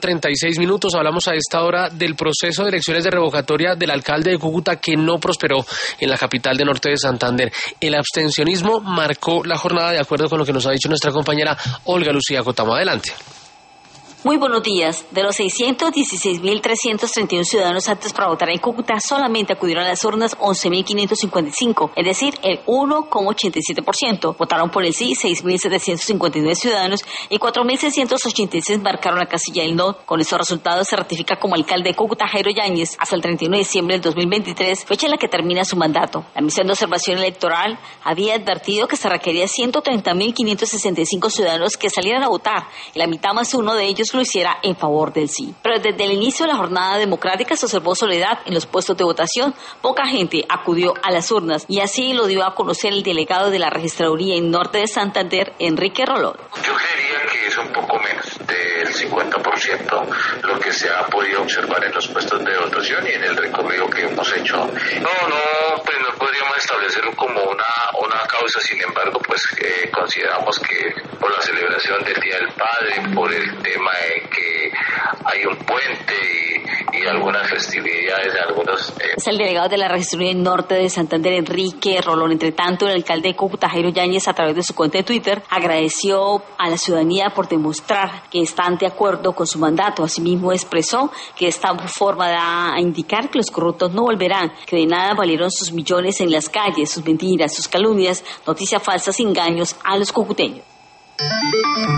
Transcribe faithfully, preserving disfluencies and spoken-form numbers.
treinta y seis minutos. Hablamos a esta hora del proceso de elecciones de revocatoria del alcalde de Cúcuta que no prosperó en la capital de Norte de Santander. El abstencionismo marcó la jornada, de acuerdo con lo que nos ha dicho nuestra compañera Olga Lucía Cotamo. Adelante. Muy buenos días. De los seiscientos dieciséis mil trescientos treinta y uno ciudadanos aptos para votar en Cúcuta, solamente acudieron a las urnas once mil quinientos cincuenta y cinco, es decir, el uno coma ochenta y siete por ciento. Votaron por el sí seis mil setecientos cincuenta y nueve ciudadanos y cuatro mil seiscientos ochenta y seis marcaron la casilla del no. Con estos resultados se ratifica como alcalde de Cúcuta Jairo Yáñez hasta el treinta y uno de diciembre del dos mil veintitrés, fecha en la que termina su mandato. La misión de observación electoral había advertido que se requería ciento treinta mil quinientos sesenta y cinco ciudadanos que salieran a votar, y la mitad más uno de ellos lo hiciera en favor del sí. Pero desde el inicio de la jornada democrática se observó soledad en los puestos de votación. Poca gente acudió a las urnas y así lo dio a conocer el delegado de la Registraduría en Norte de Santander, Enrique Rolón. Yo creería que es un poco menos del cincuenta por ciento lo que se ha podido observar en los puestos de votación y en el recorrido que hemos hecho. No, no, pues no podríamos establecerlo como una, una causa, sin embargo, pues eh, consideramos que por la celebración del Día del Padre, por el tema de que hay un puente y, y algunas festividades de algunos... Eh. Es el delegado de la Registraduría en Norte de Santander, Enrique Rolón. Entre tanto, el alcalde de Cúcuta, Jairo Yáñez, a través de su cuenta de Twitter, agradeció a la ciudadanía por demostrar que están de acuerdo con su mandato. Asimismo, expresó que esta forma da a indicar que los corruptos no volverán, que de nada valieron sus millones en las calles, sus mentiras, sus calumnias, noticias falsas y engaños a los cucuteños.